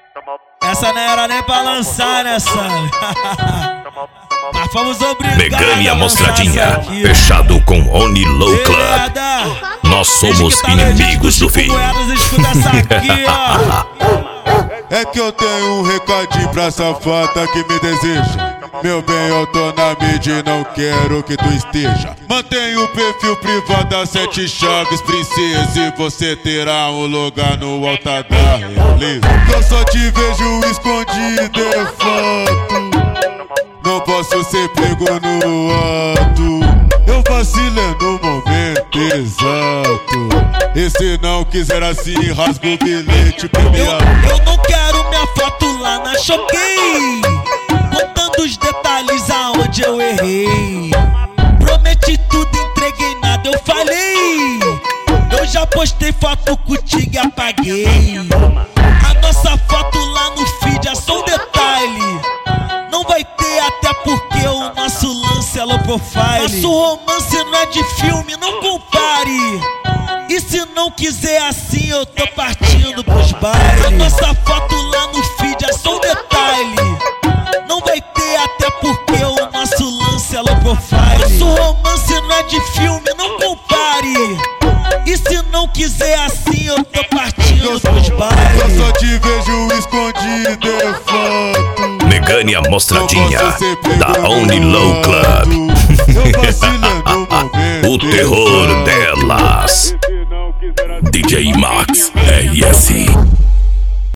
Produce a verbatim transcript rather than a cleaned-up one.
Essa não era nem pra lançar, né, Sam? Mas fomos obrigados. Megane Amostradinha, fechado com Oni Low Club. Nós somos inimigos do fim. É que eu tenho um recadinho pra safada que me deseja. Meu bem, eu tô na mídia e não quero que tu esteja. Mantenha o perfil privado das sete chaves, princesa, e você terá um lugar no altar da realeza. Eu só te vejo escondido, é fato. Não posso ser pego no ato. Eu vacilei no momento exato. E se não quiser assim, rasga o bilhete premiado. Eu, eu não quero minha foto lá na Choquei, contando os detalhes aonde eu errei. Prometi tudo, entreguei nada, eu falei. Eu já postei foto contigo e apaguei. A nossa foto lá no feed é só um detalhe. Não vai ter, até porque o nosso lance é low profile. Nosso romance não é de filme, não compare. E se não quiser assim, eu tô partindo pros bailes. A nossa foto lá no feed é só um detalhe. Não vai ter, até porque o nosso lance é low profile. Nosso romance não é de filme, não compare. E se não quiser assim, eu tô partindo pros bailes. Eu só te vejo escondido, é fato. Megane Amostradinha, da Oni Low Club. Eu vacilei no momento. O terror delas. D J Max R S.